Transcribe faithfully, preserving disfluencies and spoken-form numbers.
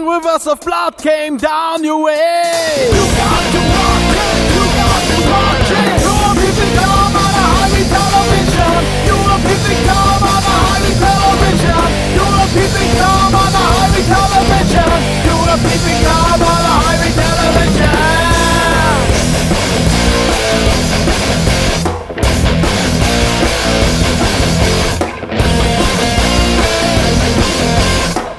rivers of blood came down your way. You got to walk